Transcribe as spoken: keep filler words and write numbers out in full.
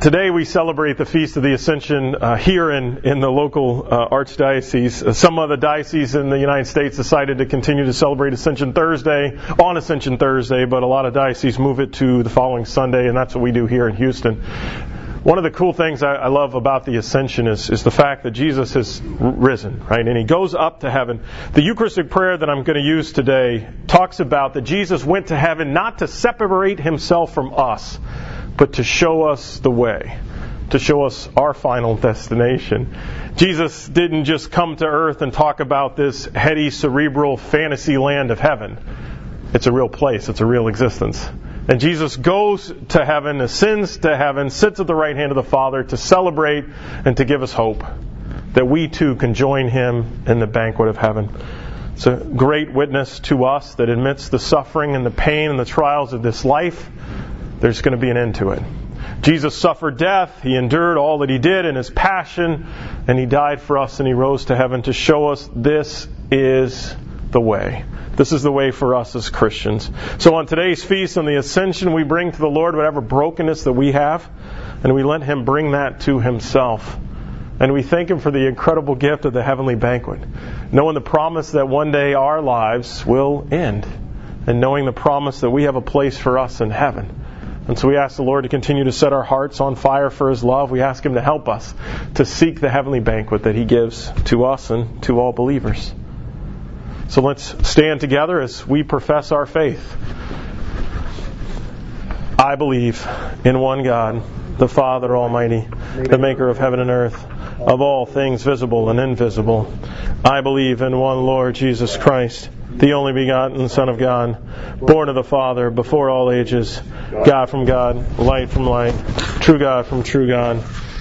Today we celebrate the Feast of the Ascension uh, here in, in the local uh, Archdiocese. Uh, some of the dioceses in the United States decided to continue to celebrate Ascension Thursday, on Ascension Thursday, but a lot of dioceses move it to the following Sunday, and that's what we do here in Houston. One of the cool things I, I love about the Ascension is, is the fact that Jesus has risen, right? And He goes up to heaven. The Eucharistic prayer that I'm going to use today talks about that Jesus went to heaven not to separate Himself from us, but to show us the way, to show us our final destination. Jesus didn't just come to earth and talk about this heady, cerebral fantasy land of heaven. It's a real place. It's a real existence. And Jesus goes to heaven, ascends to heaven, sits at the right hand of the Father to celebrate and to give us hope that we too can join Him in the banquet of heaven. It's a great witness to us that amidst the suffering and the pain and the trials of this life, there's going to be an end to it. Jesus suffered death. He endured all that He did in His passion, and He died for us, and He rose to heaven to show us this is the way. This is the way for us as Christians. So on today's feast, on the Ascension, we bring to the Lord whatever brokenness that we have, and we let Him bring that to Himself. And we thank Him for the incredible gift of the heavenly banquet, knowing the promise that one day our lives will end, and knowing the promise that we have a place for us in heaven. And so we ask the Lord to continue to set our hearts on fire for His love. We ask Him to help us to seek the heavenly banquet that He gives to us and to all believers. So let's stand together as we profess our faith. I believe in one God, the Father Almighty, the maker of heaven and earth, of all things visible and invisible. I believe in one Lord Jesus Christ, the only begotten Son of God, born of the Father before all ages, God from God, light from light, true God from true God,